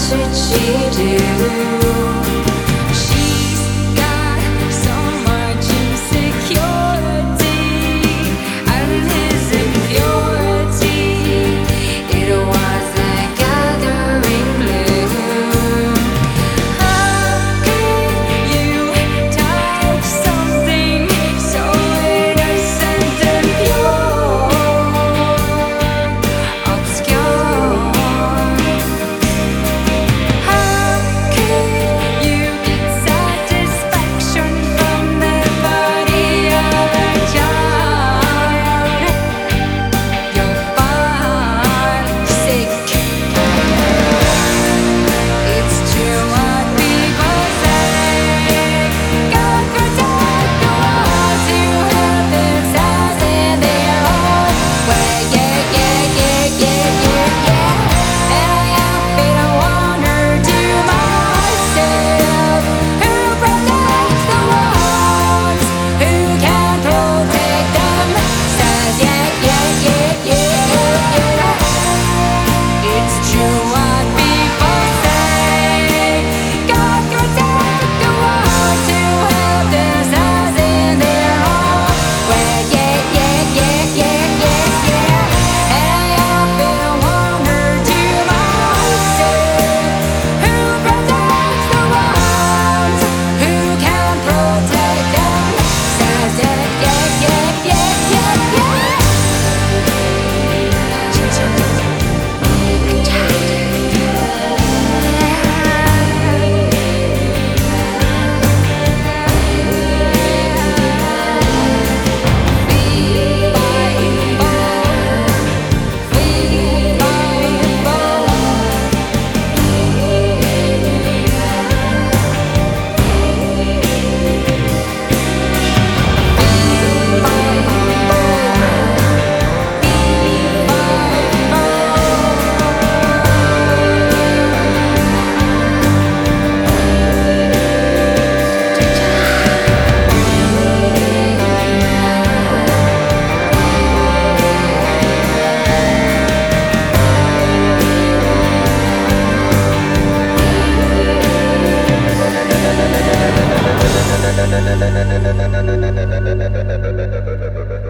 should she do? She's got so much insecurity, and his impurity, it was a gathering gloom. How could you touch something so innocent and pure, obscure? How could you get satisfaction from the body of a child? You're born sick. It's true what people say. God protect the ones who have themselves in their own way. Yeah, yeah, yeah, yeah, yeah, yeah. And I have been a wonder to myself, who protects the ones who can't protect themselves. Yeah, yeah, yeah, yeah, yeah, yeah. It's true what people say. God protect the ones who have themselves in their own way. Yeah, yeah, yeah, yeah, yeah, yeah. And I have been a wonder to myself, who protects the ones who can't protect themselves. Yeah, yeah, yeah, yeah, yeah, Thank you.